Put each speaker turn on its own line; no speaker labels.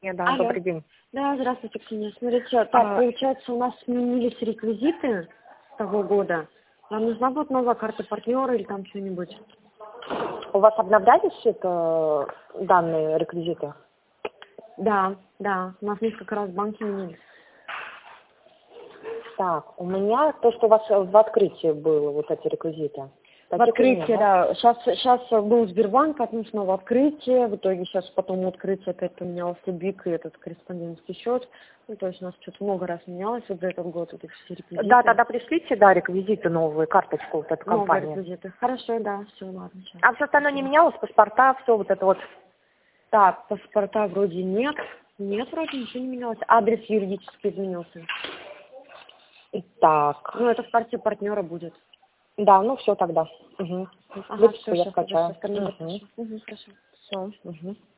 Да,
Алло.
добрый день.
Да, здравствуйте, Ксения. Смотрите, так, получается, у нас сменились реквизиты с того года. Нам нужна будет новая карта партнера или там что-нибудь?
У вас обновлялись данные реквизиты?
Да, да. У нас несколько раз банки менялись.
Так, у меня то, что у вас в открытии было, вот эти реквизиты.
В открытии, да. Сейчас был Сбербанк, потом снова открытие. В итоге сейчас потом открытие опять поменялось Бик и этот корреспондентский счет. Ну, то есть у нас что-то много раз менялось вот за этот год, вот эти все реквизиты.
Да, тогда пришлите, да, реквизиты новые, карточку вот эту
Новые
компанию.
реквизиты. Хорошо, да, все, ладно. Сейчас.
А все остальное не менялось, паспорта, все вот это вот.
Так, паспорта вроде нет. Нет, вроде ничего не менялось. Адрес юридически изменился.
Так,
Ну, это в карте партнера будет.
да, ну все тогда. Угу.
Ага,
Выписку
все,
я
сейчас,
скачаю.
остальное подпишу. Хорошо.
Все. Угу.